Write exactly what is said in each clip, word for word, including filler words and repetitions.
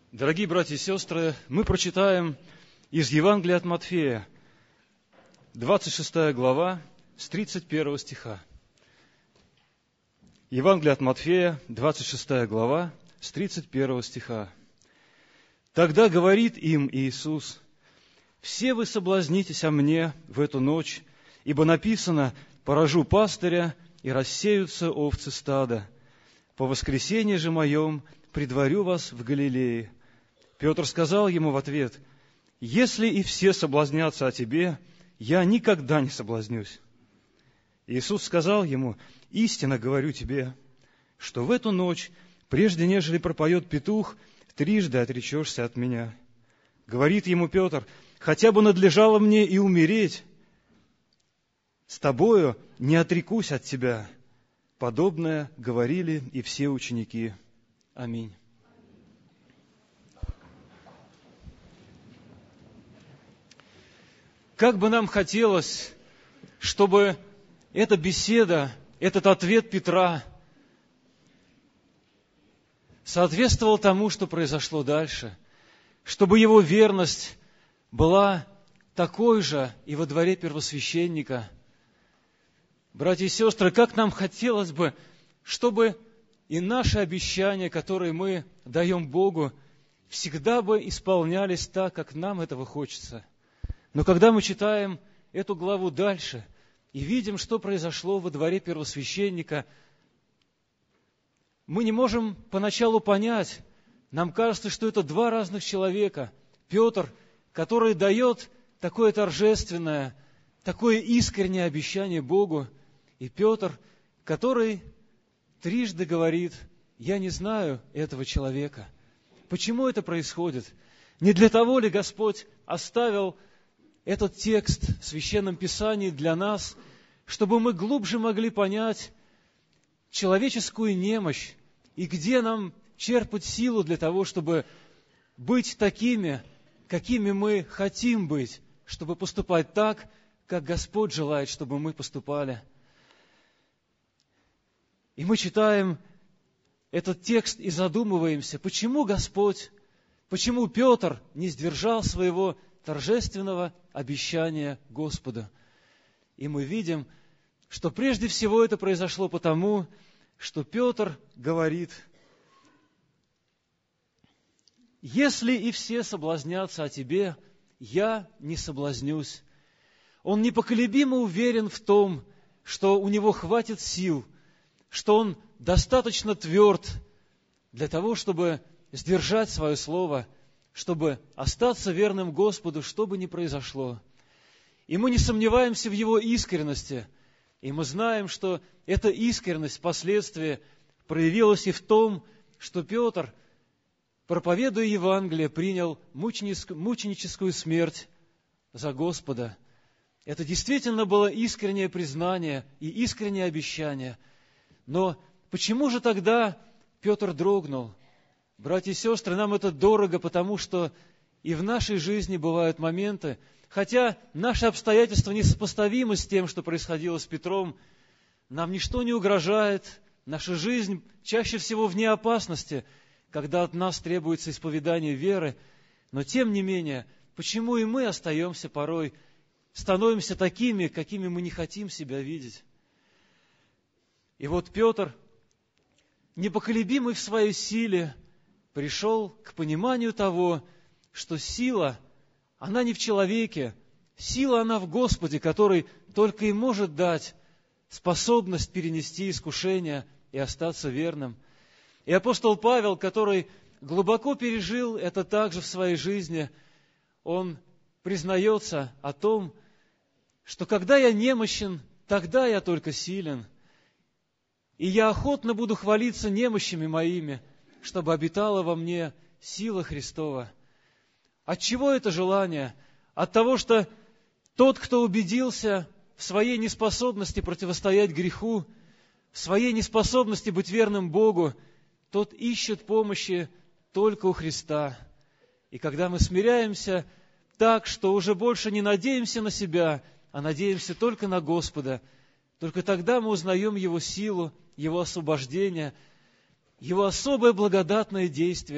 Дорогие братья и сестры, мы прочитаем из Евангелия от Матфея, двадцать шестая глава, с тридцать первого стиха. Евангелие от Матфея, двадцать шестая глава, с тридцать первого стиха. «Тогда говорит им Иисус: все вы соблазнитесь о мне в эту ночь, ибо написано: поражу пастыря, и рассеются овцы стада. По воскресенье же моем предварю вас в Галилее». Петр сказал ему в ответ: «Если и все соблазнятся о тебе, я никогда не соблазнюсь». Иисус сказал ему: «Истинно говорю тебе, что в эту ночь, прежде нежели пропоет петух, трижды отречешься от меня». Говорит ему Петр: «Хотя бы надлежало мне и умереть, с тобою не отрекусь от тебя». Подобное говорили и все ученики. Аминь. Как бы нам хотелось, чтобы эта беседа, этот ответ Петра соответствовал тому, что произошло дальше, чтобы его верность была такой же и во дворе первосвященника. Братья и сестры, как нам хотелось бы, чтобы и наши обещания, которые мы даем Богу, всегда бы исполнялись так, как нам этого хочется. Но когда мы читаем эту главу дальше и видим, что произошло во дворе первосвященника, мы не можем поначалу понять. Нам кажется, что это два разных человека. Петр, который дает такое торжественное, такое искреннее обещание Богу, и Петр, который трижды говорит: «Я не знаю этого человека». Почему это происходит? Не для того ли Господь оставил этот текст в Священном Писании для нас, чтобы мы глубже могли понять человеческую немощь и где нам черпать силу для того, чтобы быть такими, какими мы хотим быть, чтобы поступать так, как Господь желает, чтобы мы поступали. И мы читаем этот текст и задумываемся, почему Господь, почему Петр не сдержал своего торжественного обещания Господа. И мы видим, что прежде всего это произошло потому, что Петр говорит: «Если и все соблазнятся о тебе, я не соблазнюсь». Он непоколебимо уверен в том, что у него хватит сил, что он достаточно тверд для того, чтобы сдержать свое слово, чтобы остаться верным Господу, что бы ни произошло. И мы не сомневаемся в его искренности, и мы знаем, что эта искренность впоследствии проявилась и в том, что Петр, проповедуя Евангелие, принял мученическую смерть за Господа. Это действительно было искреннее признание и искреннее обещание. Но почему же тогда Петр дрогнул? Братья и сестры, нам это дорого, потому что и в нашей жизни бывают моменты, хотя наши обстоятельства несопоставимы с тем, что происходило с Петром, нам ничто не угрожает, наша жизнь чаще всего вне опасности, когда от нас требуется исповедание веры, но тем не менее, почему и мы остаемся порой, становимся такими, какими мы не хотим себя видеть? И вот Петр, непоколебимый в своей силе, пришел к пониманию того, что сила, она не в человеке, сила, она в Господе, который только и может дать способность перенести искушение и остаться верным. И апостол Павел, который глубоко пережил это также в своей жизни, он признается о том, что когда я немощен, тогда я только силен. И я охотно буду хвалиться немощами моими, чтобы обитала во мне сила Христова. От чего это желание? От того, что тот, кто убедился в своей неспособности противостоять греху, в своей неспособности быть верным Богу, тот ищет помощи только у Христа. И когда мы смиряемся так, что уже больше не надеемся на себя, а надеемся только на Господа, только тогда мы узнаем Его силу, Его освобождение, Его особое благодатное действие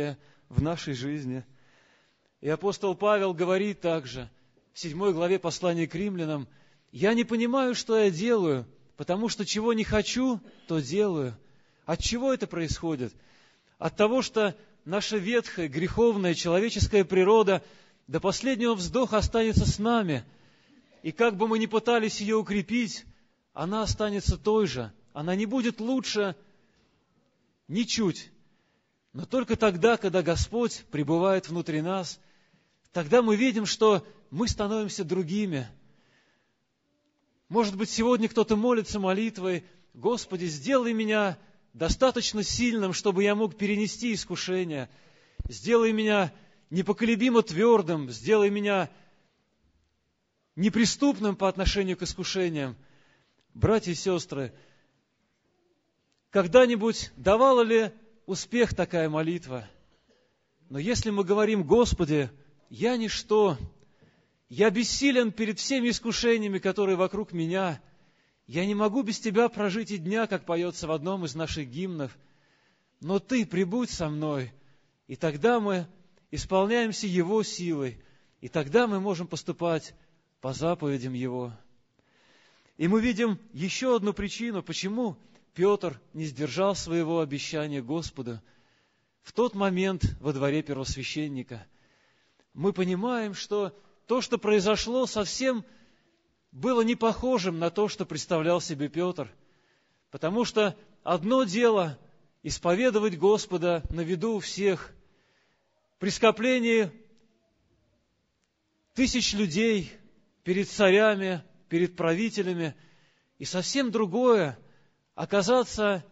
в нашей жизни. И апостол Павел говорит также в седьмой главе послания к римлянам: «Я не понимаю, что я делаю, потому что чего не хочу, то делаю». От чего это происходит? От того, что наша ветхая, греховная, человеческая природа до последнего вздоха останется с нами. И как бы мы ни пытались ее укрепить, она останется той же. Она не будет лучше ничуть. Но только тогда, когда Господь пребывает внутри нас, тогда мы видим, что мы становимся другими. Может быть, сегодня кто-то молится молитвой: «Господи, сделай меня достаточно сильным, чтобы я мог перенести искушение. Сделай меня непоколебимо твердым, сделай меня неприступным по отношению к искушениям». Братья и сестры, когда-нибудь давала ли успех такая молитва? Но если мы говорим: «Господи, я ничто, я бессилен перед всеми искушениями, которые вокруг меня, я не могу без Тебя прожить и дня», как поется в одном из наших гимнов, но Ты прибудь со мной, и тогда мы исполняемся Его силой, и тогда мы можем поступать по заповедям Его. И мы видим еще одну причину, почему Петр не сдержал своего обещания Господу в тот момент во дворе первосвященника. Мы понимаем, что то, что произошло, совсем было не похожим на то, что представлял себе Петр. Потому что одно дело исповедовать Господа на виду у всех, при скоплении тысяч людей, перед царями, перед правителями, и совсем другое оказаться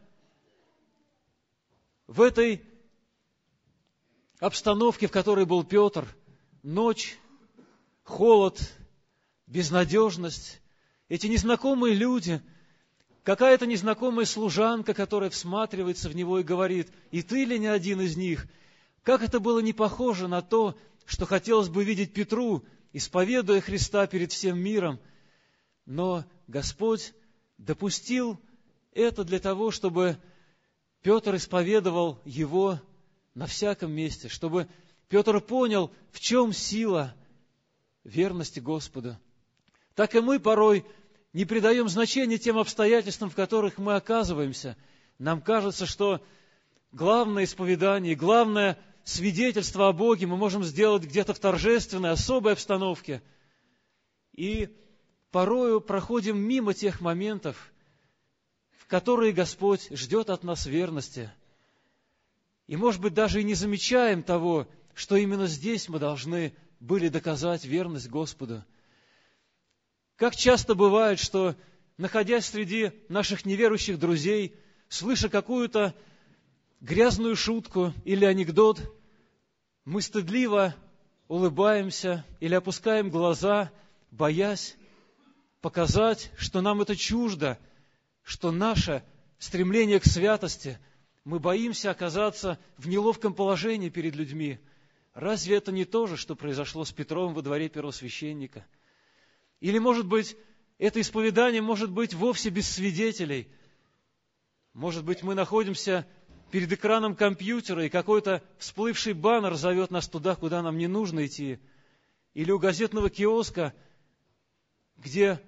в этой обстановке, в которой был Петр: ночь, холод, безнадежность, эти незнакомые люди, какая-то незнакомая служанка, которая всматривается в него и говорит: «И ты ли не один из них?» Как это было не похоже на то, что хотелось бы видеть Петру, исповедуя Христа перед всем миром. Но Господь допустил это для того, чтобы Петр исповедовал Его на всяком месте, чтобы Петр понял, в чем сила верности Господу. Так и мы порой не придаем значения тем обстоятельствам, в которых мы оказываемся. Нам кажется, что главное исповедание, главное свидетельство о Боге мы можем сделать где-то в торжественной, особой обстановке. И порою проходим мимо тех моментов, в которые Господь ждет от нас верности. И, может быть, даже и не замечаем того, что именно здесь мы должны были доказать верность Господу. Как часто бывает, что, находясь среди наших неверующих друзей, слыша какую-то грязную шутку или анекдот, мы стыдливо улыбаемся или опускаем глаза, боясь показать, что нам это чуждо, что наше стремление к святости, мы боимся оказаться в неловком положении перед людьми. Разве это не то же, что произошло с Петром во дворе первосвященника? Или, может быть, это исповедание может быть вовсе без свидетелей? Может быть, мы находимся перед экраном компьютера, и какой-то всплывший баннер зовет нас туда, куда нам не нужно идти. Или у газетного киоска, где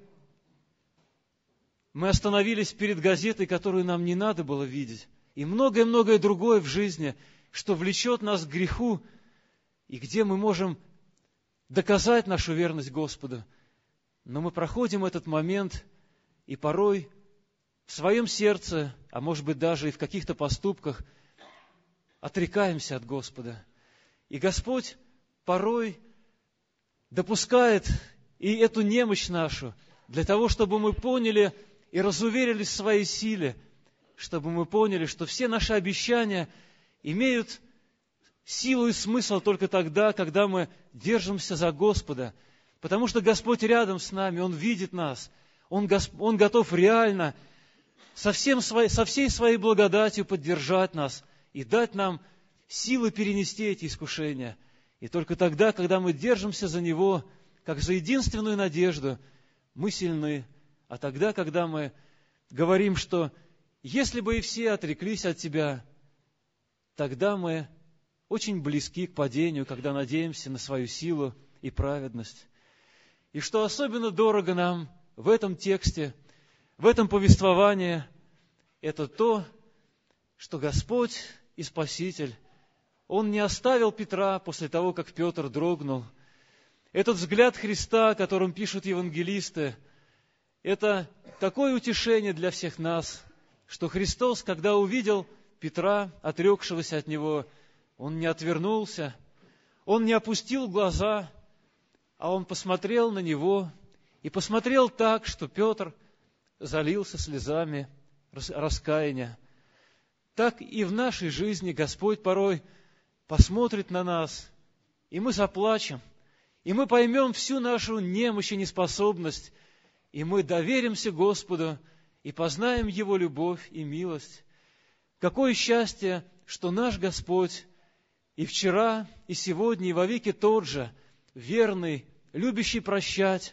мы остановились перед газетой, которую нам не надо было видеть. И многое-многое другое в жизни, что влечет нас к греху, и где мы можем доказать нашу верность Господу. Но мы проходим этот момент, и порой в своем сердце, а может быть даже и в каких-то поступках, отрекаемся от Господа. И Господь порой допускает и эту немощь нашу для того, чтобы мы поняли и разуверились в своей силе, чтобы мы поняли, что все наши обещания имеют силу и смысл только тогда, когда мы держимся за Господа. Потому что Господь рядом с нами, Он видит нас, Он, Госп... Он готов реально со, всем своей, со всей своей благодатью поддержать нас и дать нам силы перенести эти искушения. И только тогда, когда мы держимся за Него, как за единственную надежду, мы сильны. А тогда, когда мы говорим, что если бы и все отреклись от Тебя, тогда мы очень близки к падению, когда надеемся на свою силу и праведность. И что особенно дорого нам в этом тексте, в этом повествовании, это то, что Господь и Спаситель, Он не оставил Петра после того, как Петр дрогнул. Этот взгляд Христа, которым пишут евангелисты, это такое утешение для всех нас, что Христос, когда увидел Петра, отрекшегося от Него, Он не отвернулся, Он не опустил глаза, а Он посмотрел на него и посмотрел так, что Петр залился слезами раскаяния. Так и в нашей жизни Господь порой посмотрит на нас, и мы заплачем, и мы поймем всю нашу немощь и неспособность, и мы доверимся Господу и познаем Его любовь и милость. Какое счастье, что наш Господь и вчера, и сегодня, и вовеки тот же, верный, любящий прощать,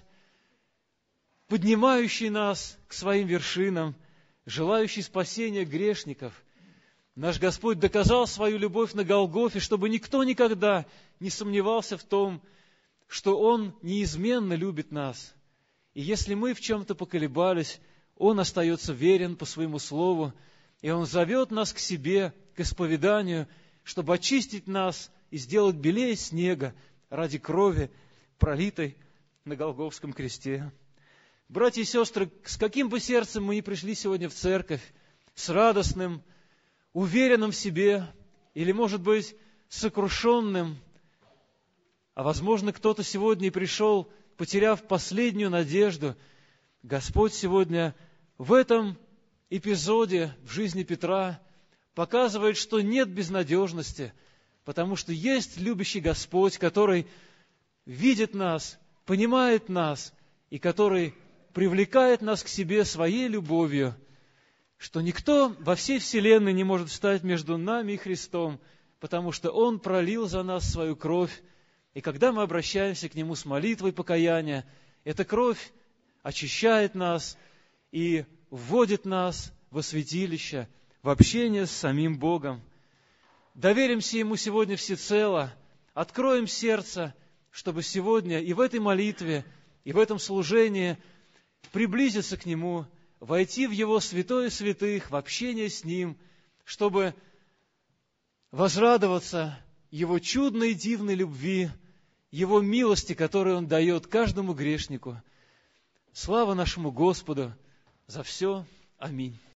поднимающий нас к своим вершинам, желающий спасения грешников. Наш Господь доказал свою любовь на Голгофе, чтобы никто никогда не сомневался в том, что Он неизменно любит нас. И если мы в чем-то поколебались, Он остается верен по Своему Слову, и Он зовет нас к себе, к исповеданию, чтобы очистить нас и сделать белее снега ради крови, пролитой на Голгофском кресте. Братья и сестры, с каким бы сердцем мы ни пришли сегодня в церковь, с радостным, уверенным в себе, или, может быть, сокрушенным, а, возможно, кто-то сегодня и пришел, потеряв последнюю надежду, Господь сегодня в этом эпизоде в жизни Петра показывает, что нет безнадежности, потому что есть любящий Господь, который видит нас, понимает нас, и который привлекает нас к себе своей любовью, что никто во всей вселенной не может встать между нами и Христом, потому что Он пролил за нас свою кровь, и когда мы обращаемся к Нему с молитвой покаяния, эта кровь очищает нас и вводит нас во святилище, в общение с самим Богом. Доверимся Ему сегодня всецело, откроем сердце, чтобы сегодня и в этой молитве, и в этом служении приблизиться к Нему, войти в Его святое святых, в общение с Ним, чтобы возрадоваться Его чудной и дивной любви, Его милости, которую Он дает каждому грешнику. Слава нашему Господу за все. Аминь.